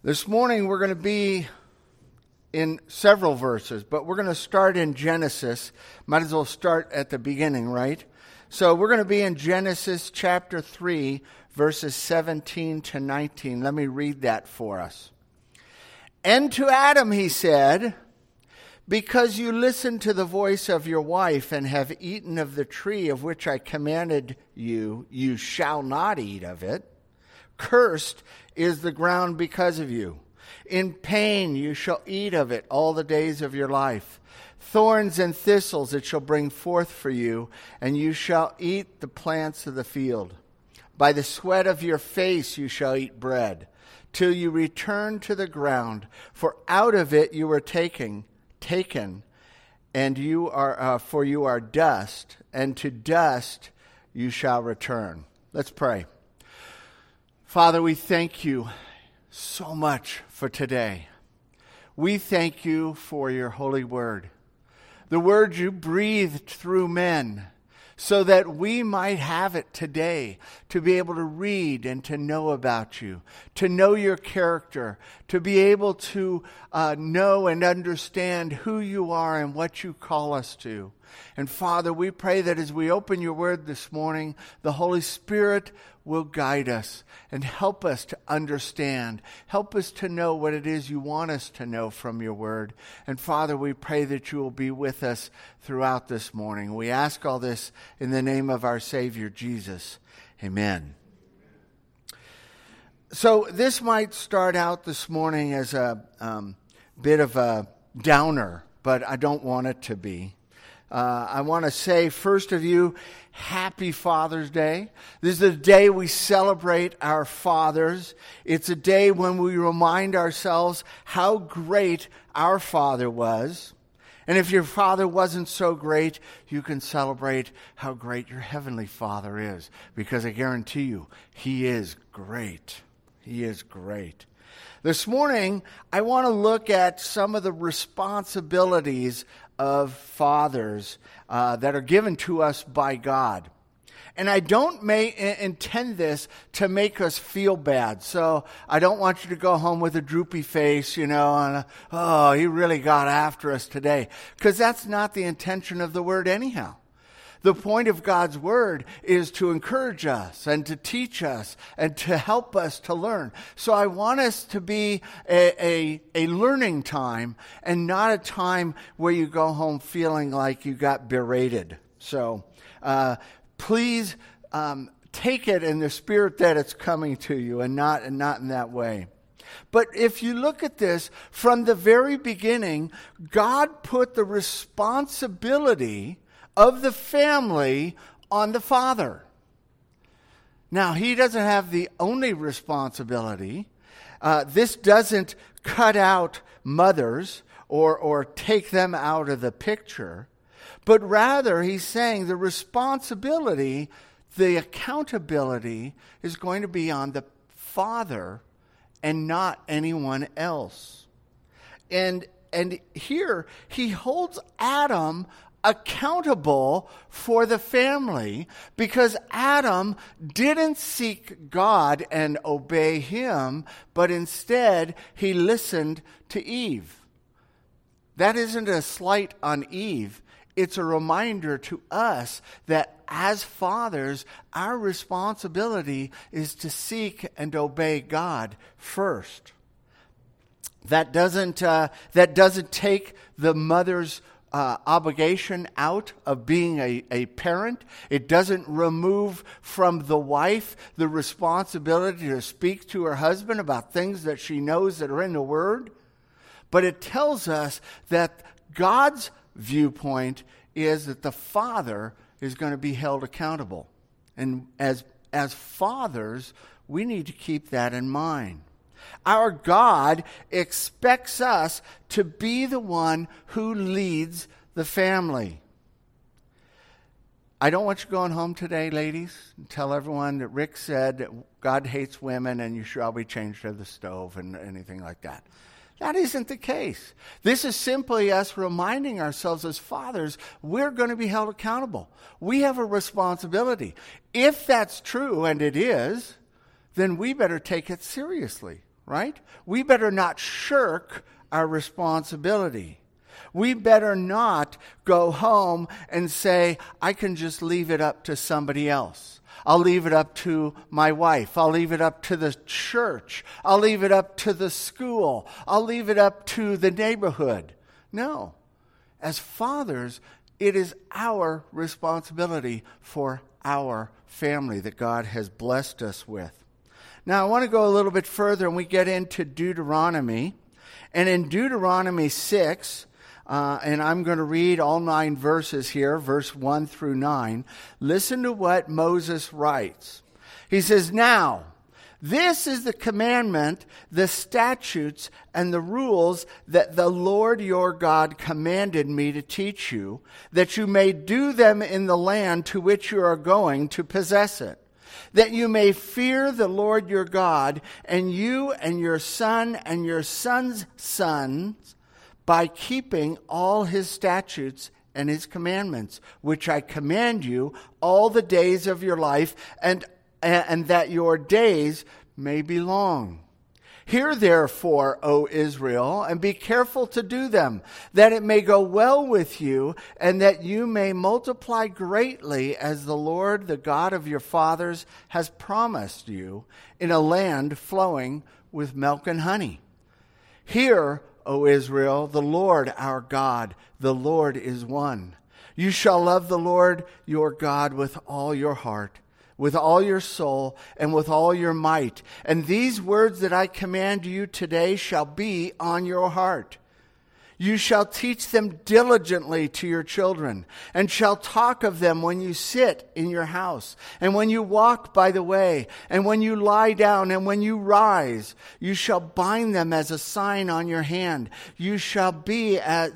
This morning we're going to be in several verses, but we're going to start in Genesis. Might as well start at the beginning, right? So we're going to be in Genesis chapter 3, verses 17 to 19. Let me read that for us. And to Adam he said, "Because you listened to the voice of your wife and have eaten of the tree of which I commanded you, you shall not eat of it. Cursed is the ground because of you. In pain you shall eat of it all the days of your life. Thorns and thistles it shall bring forth for you, and you shall eat the plants of the field. By the sweat of your face you shall eat bread, till you return to the ground, for out of it you were taken, and you are for you are dust, and to dust you shall return." Let's pray. Father, we thank you so much for today. We thank you for your holy word, the word you breathed through men, so that we might have it today to be able to read and to know about you, to know your character, to be able to know and understand who you are and what you call us to. And Father, we pray that as we open your word this morning, the Holy Spirit will guide us and help us to understand. Help us to know what it is you want us to know from your word. And Father, we pray that you will be with us throughout this morning. We ask all this in the name of our Savior, Jesus. Amen. So this might start out this morning as a bit of a downer, but I don't want it to be. I want to say, first of you, Happy Father's Day. This is a day we celebrate our fathers. It's a day when we remind ourselves how great our Father was. And if your father wasn't so great, you can celebrate how great your Heavenly Father is. Because I guarantee you, He is great. He is great. This morning, I want to look at some of the responsibilities of fathers that are given to us by God. And I don't intend this to make us feel bad. So I don't want you to go home with a droopy face, and, oh, he really got after us today. Because that's not the intention of the word anyhow. The point of God's word is to encourage us and to teach us and to help us to learn. So I want us to be a learning time and not a time where you go home feeling like you got berated. So please take it in the spirit that it's coming to you and not in that way. But if you look at this, from the very beginning, God put the responsibility of the family on the father. Now, he doesn't have the only responsibility. This doesn't cut out mothers or take them out of the picture. But rather, he's saying the responsibility, the accountability is going to be on the father and not anyone else. And here, he holds Adam accountable for the family because Adam didn't seek God and obey him, but instead he listened to Eve. That isn't a slight on Eve. It's a reminder to us that as fathers, our responsibility is to seek and obey God first. That doesn't take the mother's obligation out of being a parent. It doesn't remove from the wife the responsibility to speak to her husband about things that she knows that are in the Word. But it tells us that God's viewpoint is that the father is going to be held accountable. And as fathers, we need to keep that in mind. Our God expects us to be the one who leads the family. I don't want you going home today, ladies, and tell everyone that Rick said that God hates women and you should all be changed to the stove and anything like that. That isn't the case. This is simply us reminding ourselves as fathers, we're going to be held accountable. We have a responsibility. If that's true, and it is, then we better take it seriously. right? We better not shirk our responsibility. We better not go home and say, I can just leave it up to somebody else. I'll leave it up to my wife. I'll leave it up to the church. I'll leave it up to the school. I'll leave it up to the neighborhood. No. As fathers, it is our responsibility for our family that God has blessed us with. Now, I want to go a little bit further, and we get into Deuteronomy. And in Deuteronomy 6, and I'm going to read all 9 verses here, verse 1 through 9. Listen to what Moses writes. He says, Now, this is the commandment, the statutes, and the rules that the Lord your God commanded me to teach you, that you may do them in the land to which you are going to possess it, that you may fear the Lord your God, and you and your son and your son's sons, by keeping all his statutes and his commandments, which I command you all the days of your life, and that your days may be long. Hear therefore, O Israel, and be careful to do them, that it may go well with you, and that you may multiply greatly, as the Lord, the God of your fathers, has promised you, in a land flowing with milk and honey. Hear, O Israel, the Lord our God, the Lord is one. You shall love the Lord your God with all your heart, with all your soul, and with all your might. And these words that I command you today shall be on your heart. You shall teach them diligently to your children, and shall talk of them when you sit in your house, and when you walk by the way, and when you lie down, and when you rise. You shall bind them as a sign on your hand. They shall be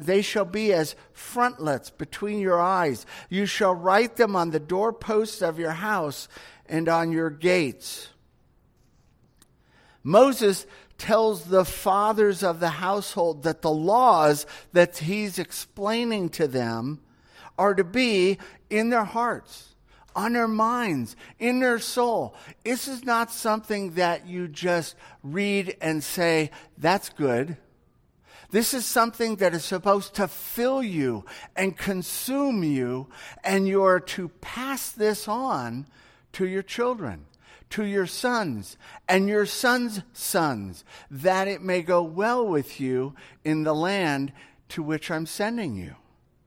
as frontlets between your eyes. You shall write them on the doorposts of your house and on your gates. Moses tells the fathers of the household that the laws that he's explaining to them are to be in their hearts, on their minds, in their soul. This is not something that you just read and say, that's good. This is something that is supposed to fill you and consume you, and you're to pass this on to your children, to your sons and your sons' sons, that it may go well with you in the land to which I'm sending you.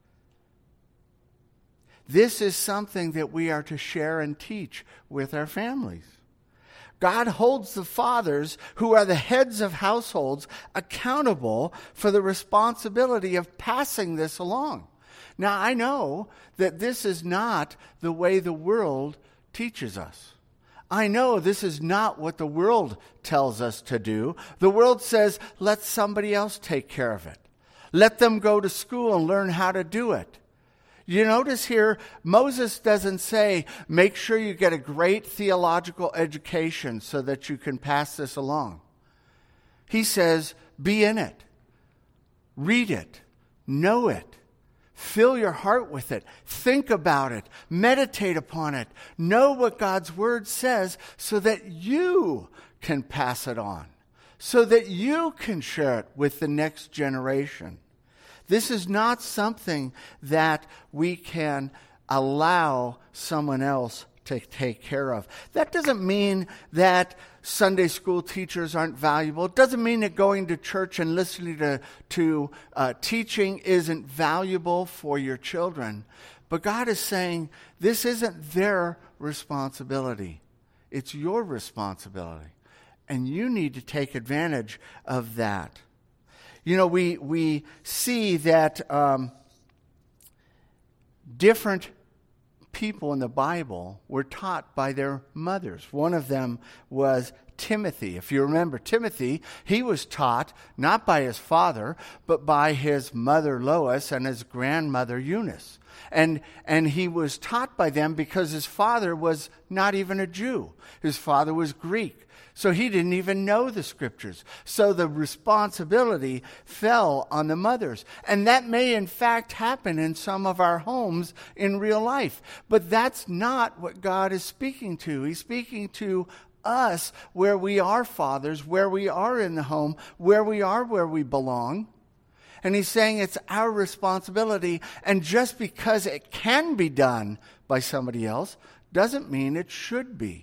This is something that we are to share and teach with our families. God holds the fathers, who are the heads of households, accountable for the responsibility of passing this along. Now, I know that this is not the way the world teaches us. I know this is not what the world tells us to do. The world says, let somebody else take care of it. Let them go to school and learn how to do it. You notice here, Moses doesn't say, make sure you get a great theological education so that you can pass this along. He says, be in it. Read it. Know it. Fill your heart with it. Think about it. Meditate upon it. Know what God's word says so that you can pass it on, so that you can share it with the next generation. This is not something that we can allow someone else to take care of. That doesn't mean that Sunday school teachers aren't valuable. It doesn't mean that going to church and listening to teaching isn't valuable for your children. But God is saying this isn't their responsibility. It's your responsibility. And you need to take advantage of that. You know, we see that different people in the Bible were taught by their mothers. One of them was Timothy. If you remember Timothy, he was taught not by his father, but by his mother Lois and his grandmother Eunice. And he was taught by them because his father was not even a Jew. His father was Greek. So he didn't even know the scriptures. So the responsibility fell on the mothers. And that may in fact happen in some of our homes in real life. But that's not what God is speaking to. He's speaking to us where we are fathers, where we are in the home, where we belong. And he's saying it's our responsibility. And just because it can be done by somebody else doesn't mean it should be.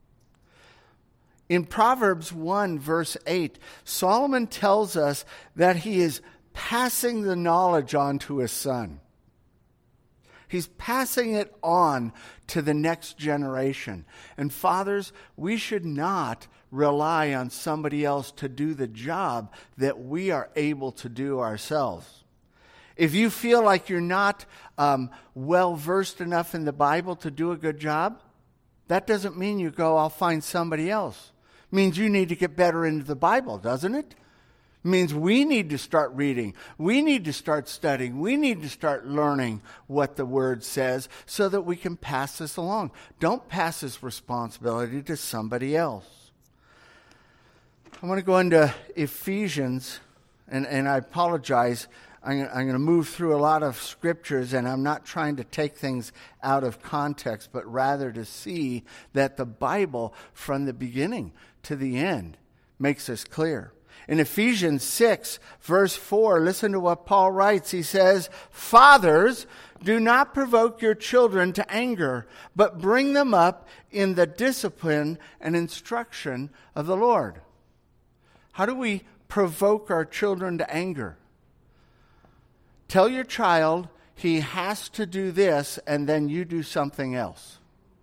In Proverbs 1, verse 8, Solomon tells us that he is passing the knowledge on to his son. He's passing it on to the next generation. And fathers, we should not rely on somebody else to do the job that we are able to do ourselves. If you feel like you're not well-versed enough in the Bible to do a good job, that doesn't mean you go, I'll find somebody else. It means you need to get better into the Bible, doesn't it? It means we need to start reading. We need to start studying. We need to start learning what the Word says so that we can pass this along. Don't pass this responsibility to somebody else. I want to go into Ephesians, and I apologize. I'm going to move through a lot of scriptures, and I'm not trying to take things out of context, but rather to see that the Bible, from the beginning to the end, makes this clear. In Ephesians 6, verse 4, listen to what Paul writes. He says, "Fathers, do not provoke your children to anger, but bring them up in the discipline and instruction of the Lord." How do we provoke our children to anger? Tell your child he has to do this, and then you do something else.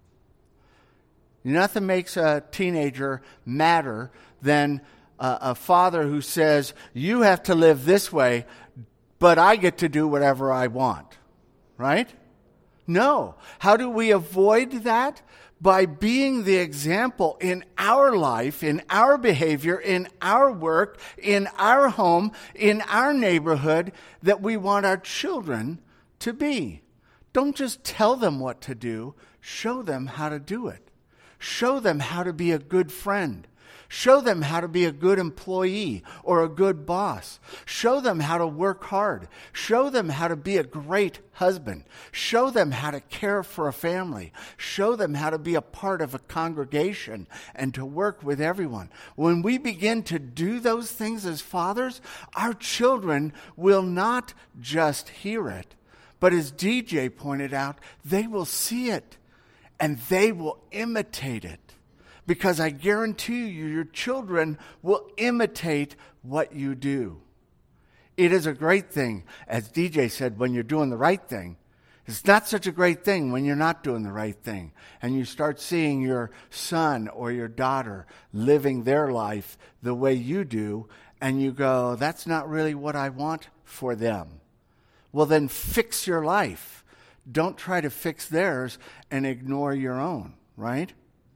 Nothing makes a teenager madder than a father who says, you have to live this way, but I get to do whatever I want. Right? No. How do we avoid that? By being the example in our life, in our behavior, in our work, in our home, in our neighborhood, that we want our children to be. Don't just tell them what to do. Show them how to do it. Show them how to be a good friend. Show them how to be a good employee or a good boss. Show them how to work hard. Show them how to be a great husband. Show them how to care for a family. Show them how to be a part of a congregation and to work with everyone. When we begin to do those things as fathers, our children will not just hear it, but as DJ pointed out, they will see it and they will imitate it. Because I guarantee you, your children will imitate what you do. It is a great thing, as DJ said, when you're doing the right thing. It's not such a great thing when you're not doing the right thing. And you start seeing your son or your daughter living their life the way you do, and you go, that's not really what I want for them. Well, then fix your life. Don't try to fix theirs and ignore your own, right?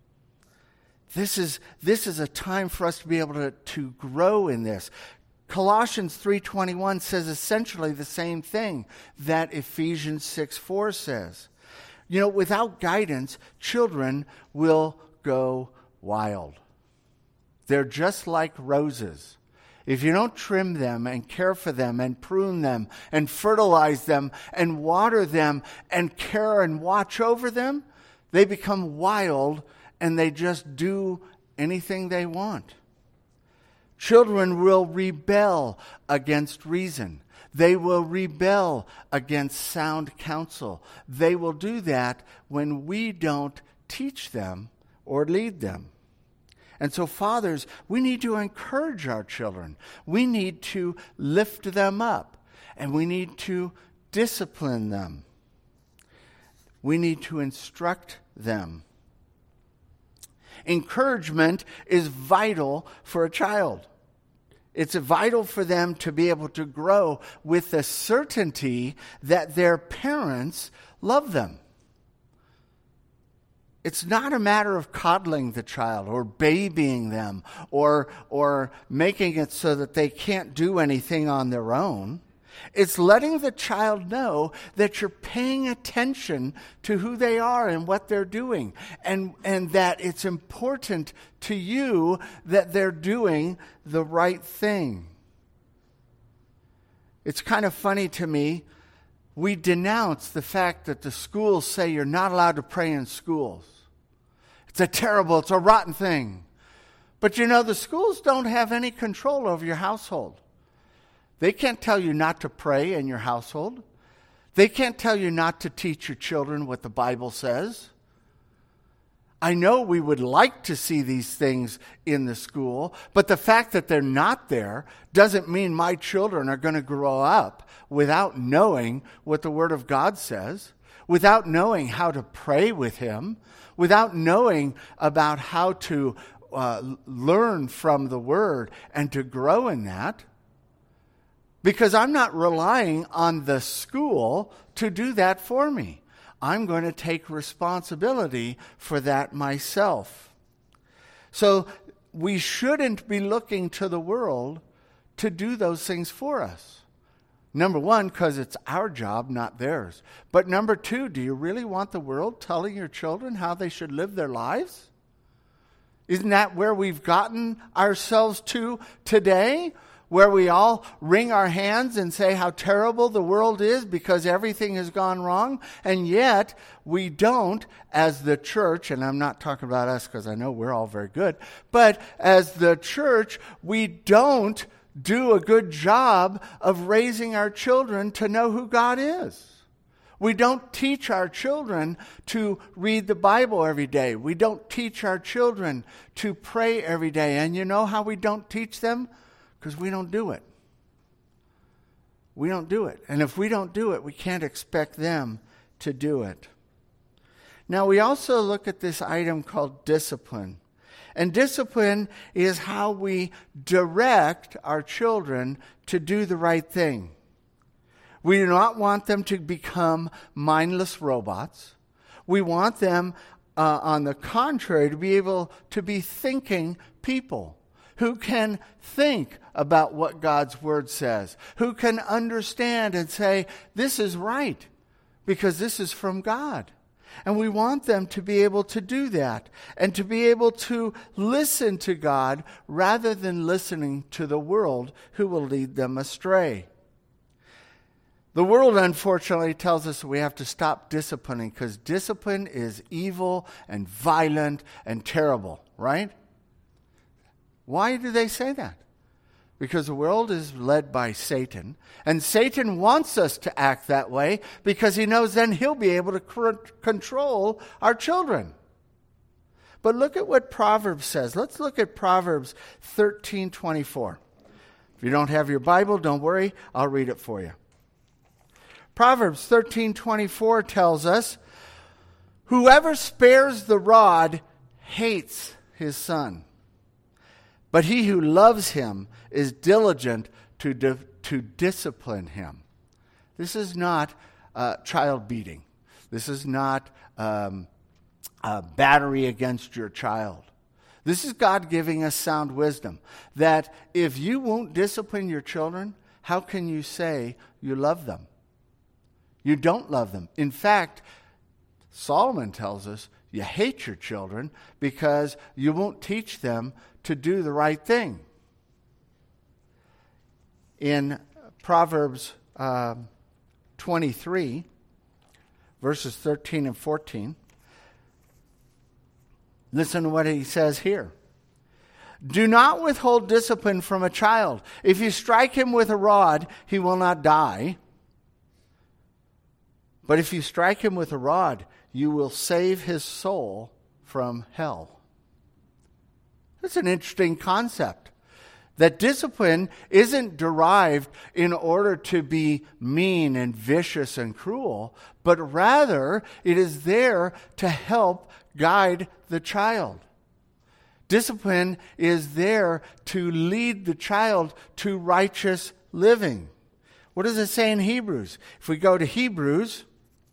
This is a time for us to be able to grow in this. Colossians 3:21 says essentially the same thing that Ephesians 6:4 says. You know, without guidance, children will go wild. They're just like roses. If you don't trim them and care for them and prune them and fertilize them and water them and care and watch over them, they become wild and they just do anything they want. Children will rebel against reason. They will rebel against sound counsel. They will do that when we don't teach them or lead them. And so, fathers, we need to encourage our children. We need to lift them up. And we need to discipline them. We need to instruct them. Encouragement is vital for a child. It's vital for them to be able to grow with the certainty that their parents love them. It's not a matter of coddling the child or babying them or making it so that they can't do anything on their own. It's letting the child know that you're paying attention to who they are and what they're doing, and that it's important to you that they're doing the right thing. It's kind of funny to me. We denounce the fact that the schools say you're not allowed to pray in schools. It's a rotten thing. But the schools don't have any control over your household. They can't tell you not to pray in your household. They can't tell you not to teach your children what the Bible says. I know we would like to see these things in the school, but the fact that they're not there doesn't mean my children are going to grow up without knowing what the Word of God says, without knowing how to pray with Him, without knowing about how to learn from the Word and to grow in that. Because I'm not relying on the school to do that for me. I'm going to take responsibility for that myself. So we shouldn't be looking to the world to do those things for us. Number one, because it's our job, not theirs. But number two, do you really want the world telling your children how they should live their lives? Isn't that where we've gotten ourselves to today? Where we all wring our hands and say how terrible the world is because everything has gone wrong, and yet we don't, as the church, and I'm not talking about us because I know we're all very good, but as the church, we don't do a good job of raising our children to know who God is. We don't teach our children to read the Bible every day. We don't teach our children to pray every day. And you know how we don't teach them? Because we don't do it. We don't do it. And if we don't do it, we can't expect them to do it. Now, we also look at this item called discipline. And discipline is how we direct our children to do the right thing. We do not want them to become mindless robots. We want them, on the contrary, to be able to be thinking people who can think about what God's Word says, who can understand and say, this is right, because this is from God. And we want them to be able to do that, and to be able to listen to God rather than listening to the world who will lead them astray. The world, unfortunately, tells us we have to stop disciplining because discipline is evil and violent and terrible, right? Why do they say that? Because the world is led by Satan, and Satan wants us to act that way because he knows then he'll be able to control our children. But look at what Proverbs says. Let's look at Proverbs 13:24. If you don't have your Bible, don't worry, I'll read it for you. Proverbs 13:24 tells us, whoever spares the rod hates his son, but he who loves him is diligent to discipline him. This is not child beating. This is not a battery against your child. This is God giving us sound wisdom, that if you won't discipline your children, how can you say you love them? You don't love them. In fact, Solomon tells us you hate your children because you won't teach them to do the right thing. In Proverbs 23, verses 13 and 14, listen to what he says here. Do not withhold discipline from a child. If you strike him with a rod, he will not die. But if you strike him with a rod, you will save his soul from hell. That's an interesting concept. That discipline isn't derived in order to be mean and vicious and cruel, but rather it is there to help guide the child. Discipline is there to lead the child to righteous living. What does it say in Hebrews? If we go to Hebrews,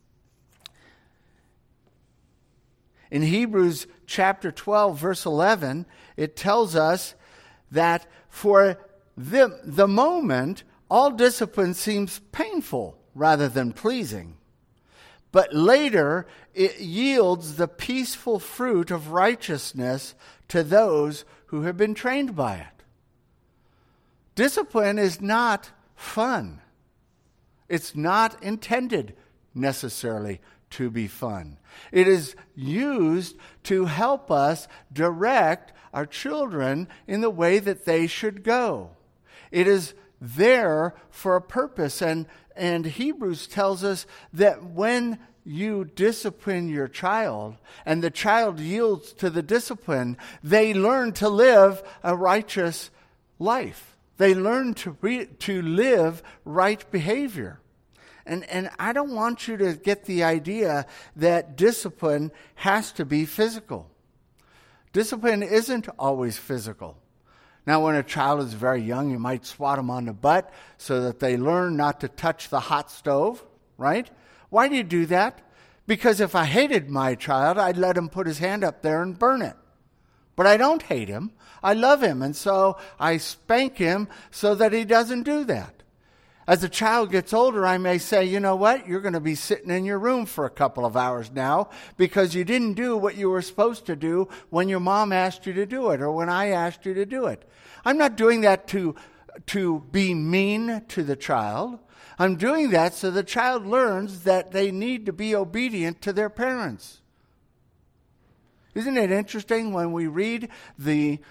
in Hebrews chapter 12, verse 11, it tells us that for the moment, all discipline seems painful rather than pleasing. But later, it yields the peaceful fruit of righteousness to those who have been trained by it. Discipline is not fun. It's not intended necessarily to be fun. It is used to help us direct our children in the way that they should go. It is there for a purpose. And Hebrews tells us that when you discipline your child and the child yields to the discipline, they learn to live a righteous life. They learn to live right behavior. And I don't want you to get the idea that discipline has to be physical. Discipline isn't always physical. Now, when a child is very young, you might swat them on the butt so that they learn not to touch the hot stove, right? Why do you do that? Because if I hated my child, I'd let him put his hand up there and burn it. But I don't hate him. I love him, and so I spank him so that he doesn't do that. As the child gets older, I may say, you know what? You're going to be sitting in your room for a couple of hours now because you didn't do what you were supposed to do when your mom asked you to do it or when I asked you to do it. I'm not doing that to be mean to the child. I'm doing that so the child learns that they need to be obedient to their parents. Isn't it interesting when we read the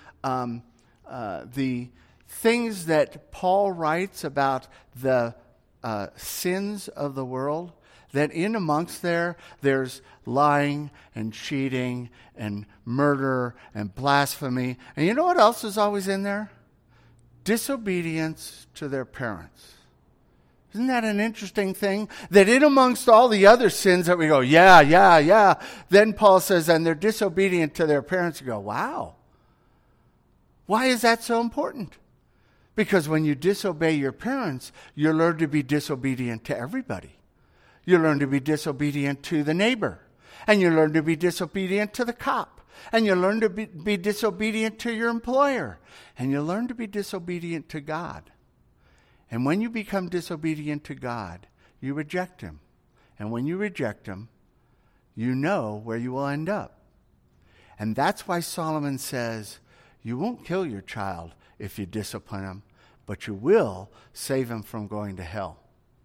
things that Paul writes about the sins of the world, that in amongst there's lying and cheating and murder and blasphemy. And you know what else is always in there? Disobedience to their parents. Isn't that an interesting thing? That in amongst all the other sins that we go, yeah, then Paul says, and they're disobedient to their parents. You go, wow. Why is that so important? Because when you disobey your parents, you learn to be disobedient to everybody. You learn to be disobedient to the neighbor. And you learn to be disobedient to the cop. And you learn to be disobedient to your employer. And you learn to be disobedient to God. And when you become disobedient to God, you reject him. And when you reject him, you know where you will end up. And that's why Solomon says, you won't kill your child if you discipline him, but you will save him from going to hell.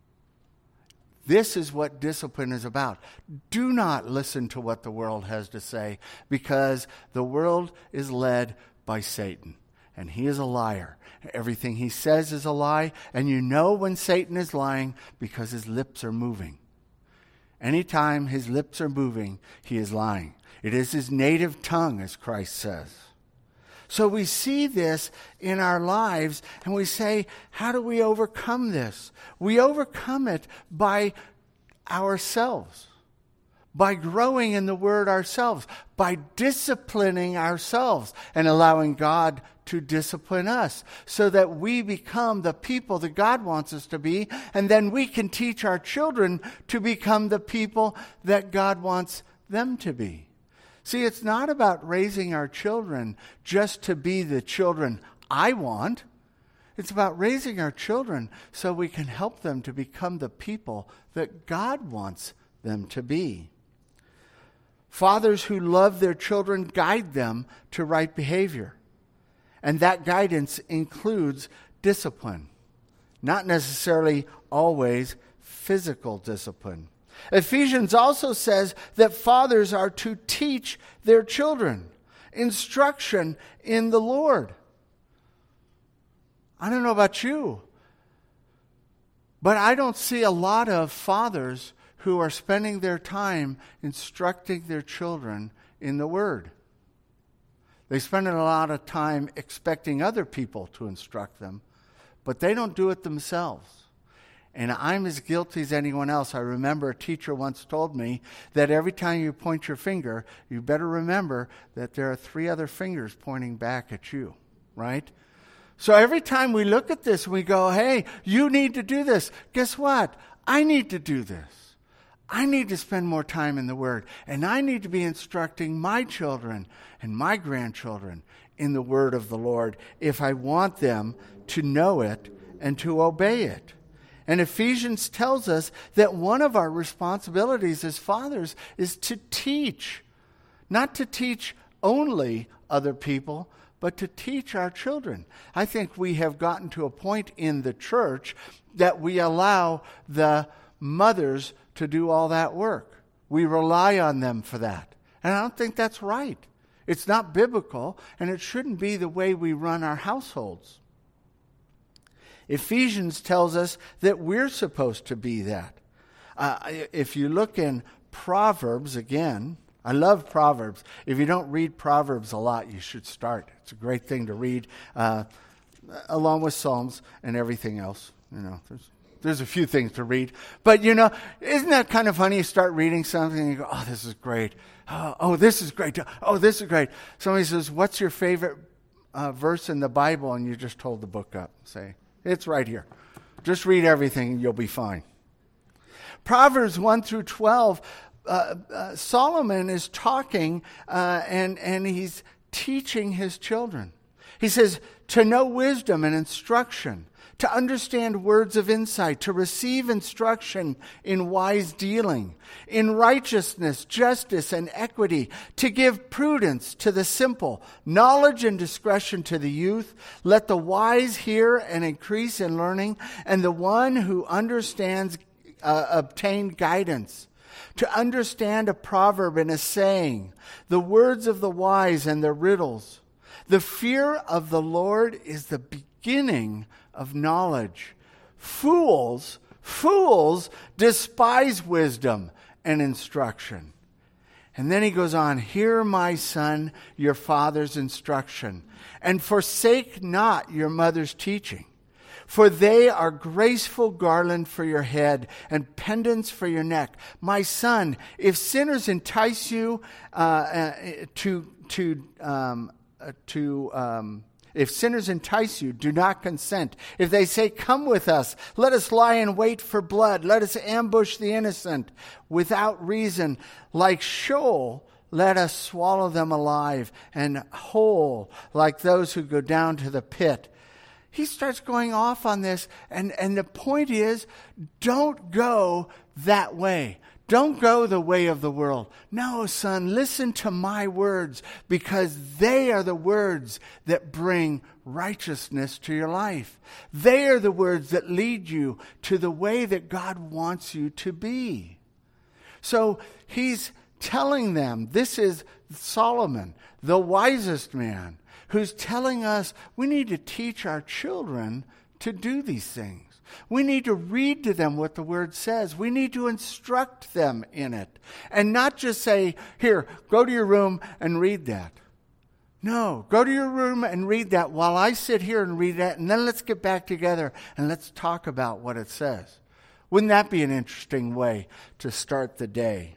This is what discipline is about. Do not listen to what the world has to say, because the world is led by Satan, and he is a liar. Everything he says is a lie, and you know when Satan is lying because his lips are moving. Anytime his lips are moving, he is lying. It is his native tongue, as Christ says. So we see this in our lives, and we say, how do we overcome this? We overcome it by ourselves, by growing in the Word ourselves, by disciplining ourselves and allowing God to discipline us so that we become the people that God wants us to be, and then we can teach our children to become the people that God wants them to be. See, it's not about raising our children just to be the children I want. It's about raising our children so we can help them to become the people that God wants them to be. Fathers who love their children guide them to right behavior. And that guidance includes discipline, not necessarily always physical discipline. Ephesians also says that fathers are to teach their children instruction in the Lord. I don't know about you, but I don't see a lot of fathers who are spending their time instructing their children in the Word. They spend a lot of time expecting other people to instruct them, but they don't do it themselves. And I'm as guilty as anyone else. I remember a teacher once told me that every time you point your finger, you better remember that there are 3 other fingers pointing back at you, right? So every time we look at this, we go, hey, you need to do this. Guess what? I need to do this. I need to spend more time in the Word. And I need to be instructing my children and my grandchildren in the Word of the Lord if I want them to know it and to obey it. And Ephesians tells us that one of our responsibilities as fathers is to teach. Not to teach only other people, but to teach our children. I think we have gotten to a point in the church that we allow the mothers to do all that work. We rely on them for that. And I don't think that's right. It's not biblical, and it shouldn't be the way we run our households. Ephesians tells us that we're supposed to be that. If you look in Proverbs, again, I love Proverbs. If you don't read Proverbs a lot, you should start. It's a great thing to read, along with Psalms and everything else. There's a few things to read. But, isn't that kind of funny? You start reading something and you go, oh, this is great. Oh, this is great. Oh, this is great. Somebody says, what's your favorite verse in the Bible? And you just hold the book up. Say, it's right here. Just read everything and you'll be fine. Proverbs 1 through 12, Solomon is talking and he's teaching his children. He says, to know wisdom and instruction, to understand words of insight, to receive instruction in wise dealing, in righteousness, justice, and equity, to give prudence to the simple, knowledge and discretion to the youth. Let the wise hear and increase in learning, and the one who understands obtain guidance. To understand a proverb and a saying, the words of the wise and their riddles. The fear of the Lord is the beginning of knowledge. Fools despise wisdom and instruction. And then he goes on, hear, my son, your father's instruction, and forsake not your mother's teaching. For they are graceful garland for your head and pendants for your neck. My son, if sinners entice you if sinners entice you, do not consent. If they say, come with us, let us lie in wait for blood. Let us ambush the innocent without reason. Like Sheol, let us swallow them alive, and whole, like those who go down to the pit. He starts going off on this, and the point is, don't go that way. Don't go the way of the world. No, son, listen to my words, because they are the words that bring righteousness to your life. They are the words that lead you to the way that God wants you to be. So he's telling them, this is Solomon, the wisest man, who's telling us we need to teach our children to do these things. We need to read to them what the Word says. We need to instruct them in it. And not just say, here, go to your room and read that. No, go to your room and read that while I sit here and read that, and then let's get back together and let's talk about what it says. Wouldn't that be an interesting way to start the day?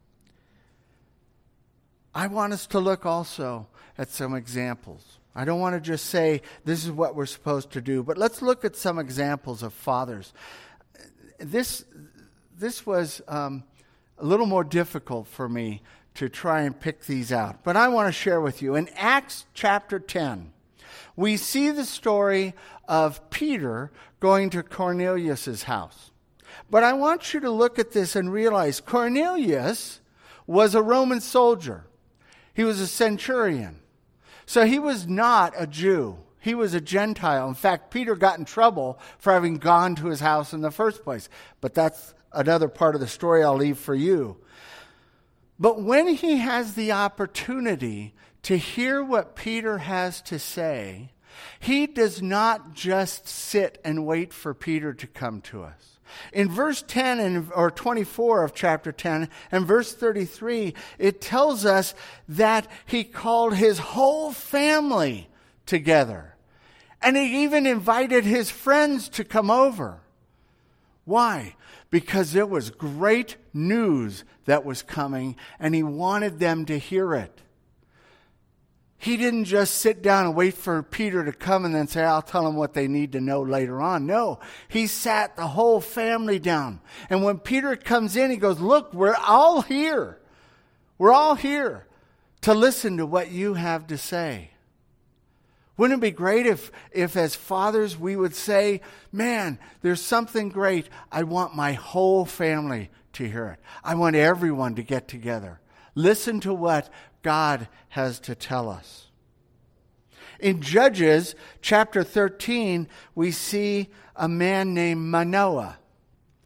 I want us to look also at some examples. I don't want to just say this is what we're supposed to do, but let's look at some examples of fathers. This was a little more difficult for me to try and pick these out, but I want to share with you. In Acts chapter 10, we see the story of Peter going to Cornelius' house. But I want you to look at this and realize Cornelius was a Roman soldier. He was a centurion. So he was not a Jew. He was a Gentile. In fact, Peter got in trouble for having gone to his house in the first place. But that's another part of the story I'll leave for you. But when he has the opportunity to hear what Peter has to say, he does not just sit and wait for Peter to come to us. In verse 10 or 24 of chapter 10 and verse 33, it tells us that he called his whole family together. And he even invited his friends to come over. Why? Because there was great news that was coming, and he wanted them to hear it. He didn't just sit down and wait for Peter to come and then say, I'll tell them what they need to know later on. No, he sat the whole family down. And when Peter comes in, he goes, look, we're all here. We're all here to listen to what you have to say. Wouldn't it be great if as fathers we would say, man, there's something great. I want my whole family to hear it. I want everyone to get together. Listen to what God has to tell us. In Judges chapter 13, we see a man named Manoah.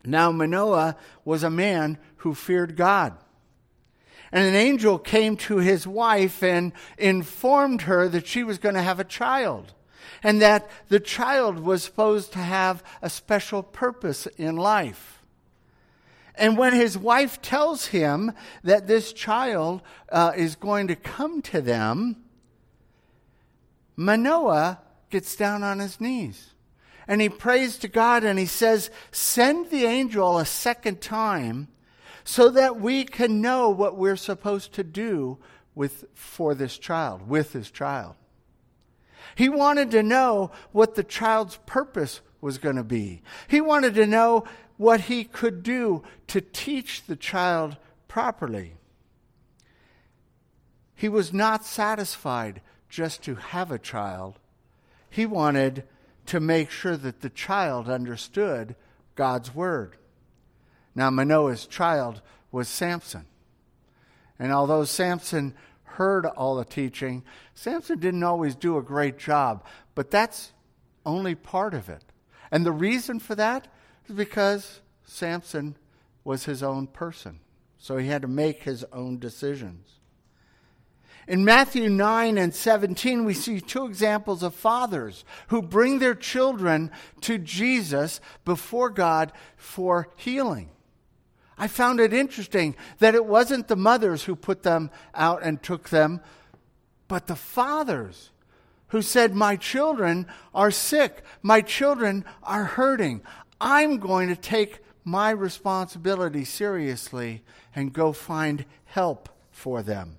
Now Manoah was a man who feared God. And an angel came to his wife and informed her that she was going to have a child, and that the child was supposed to have a special purpose in life. And when his wife tells him that this child is going to come to them, Manoah gets down on his knees. And he prays to God and he says, "Send the angel a second time so that we can know what we're supposed to do with this child. He wanted to know what the child's purpose was going to be. He wanted to know what he could do to teach the child properly. He was not satisfied just to have a child. He wanted to make sure that the child understood God's word. Now, Manoah's child was Samson. And although Samson heard all the teaching, Samson didn't always do a great job. But that's only part of it. And the reason for that is because Samson was his own person. So he had to make his own decisions. In Matthew 9 and 17, we see two examples of fathers who bring their children to Jesus before God for healing. I found it interesting that it wasn't the mothers who put them out and took them, but the fathers who said, "My children are sick. My children are hurting. I'm going to take my responsibility seriously and go find help for them."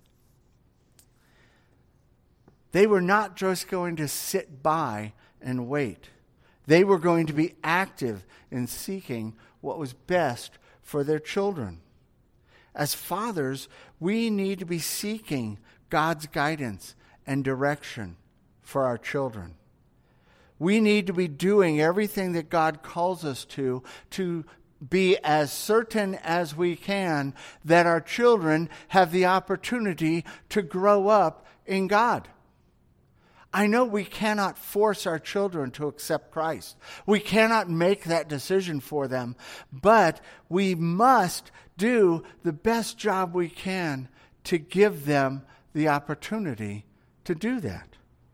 They were not just going to sit by and wait. They were going to be active in seeking what was best for their children. As fathers, we need to be seeking God's guidance and direction for our children. We need to be doing everything that God calls us to be as certain as we can that our children have the opportunity to grow up in God. I know we cannot force our children to accept Christ. We cannot make that decision for them, but we must do the best job we can to give them the opportunity to do that.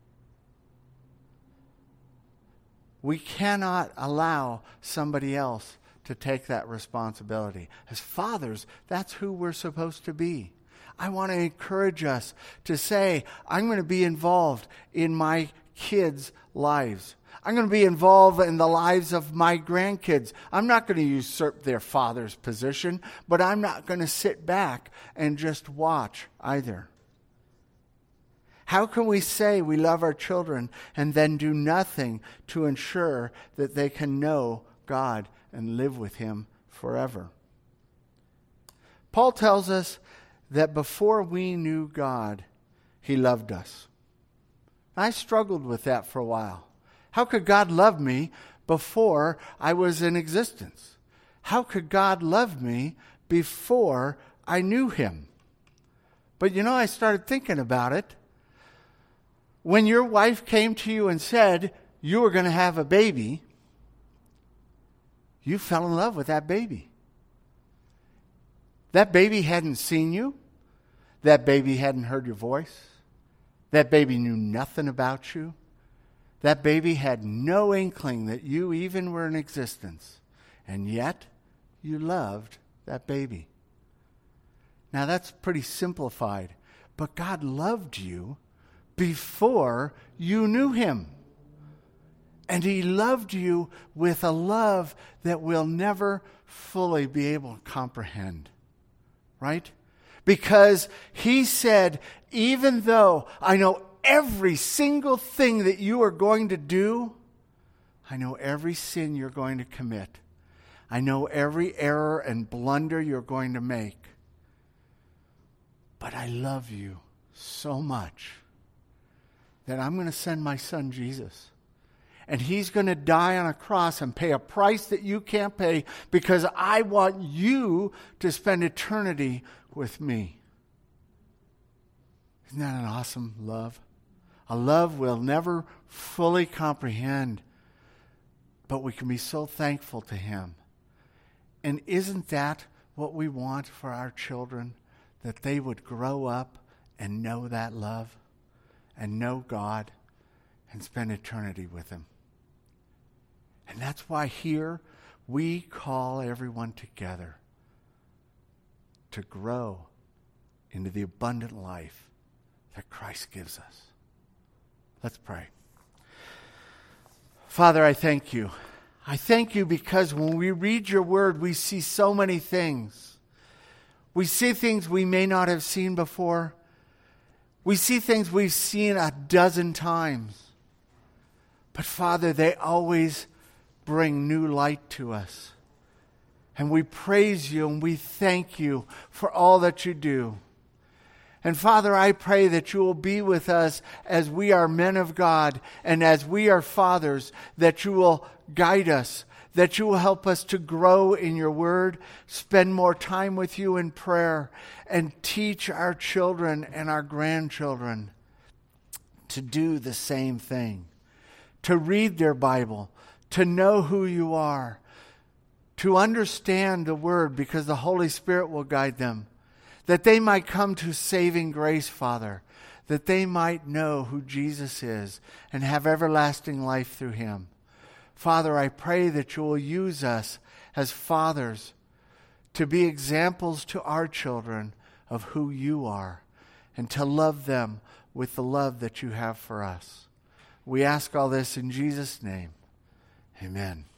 We cannot allow somebody else to take that responsibility. As fathers, that's who we're supposed to be. I want to encourage us to say, I'm going to be involved in my kids' lives. I'm going to be involved in the lives of my grandkids. I'm not going to usurp their father's position, but I'm not going to sit back and just watch either. How can we say we love our children and then do nothing to ensure that they can know God and live with Him forever? Paul tells us that before we knew God, He loved us. I struggled with that for a while. How could God love me before I was in existence? How could God love me before I knew Him? But I started thinking about it. When your wife came to you and said you were going to have a baby, you fell in love with that baby. That baby hadn't seen you. That baby hadn't heard your voice. That baby knew nothing about you. That baby had no inkling that you even were in existence. And yet, you loved that baby. Now, that's pretty simplified. But God loved you before you knew Him. And He loved you with a love that we'll never fully be able to comprehend. Right? Because He said, even though I know every single thing that you are going to do, I know every sin you're going to commit. I know every error and blunder you're going to make. But I love you so much that I'm going to send my son Jesus. And He's going to die on a cross and pay a price that you can't pay because I want you to spend eternity with me. Isn't that an awesome love? A love we'll never fully comprehend, but we can be so thankful to Him And isn't that what we want for our children? That they would grow up and know that love and know God and spend eternity with Him. And that's why here we call everyone together to grow into the abundant life that Christ gives us. Let's pray. Father, I thank you. I thank you because when we read your word, we see so many things. We see things we may not have seen before. We see things we've seen a dozen times. But Father, they always bring new light to us. And we praise you and we thank you for all that you do. And Father, I pray that you will be with us as we are men of God and as we are fathers, that you will guide us, that you will help us to grow in your word, spend more time with you in prayer, and teach our children and our grandchildren to do the same thing, to read their Bible, to know who you are, to understand the word because the Holy Spirit will guide them, that they might come to saving grace, Father, that they might know who Jesus is and have everlasting life through him. Father, I pray that you will use us as fathers to be examples to our children of who you are and to love them with the love that you have for us. We ask all this in Jesus' name. Amen.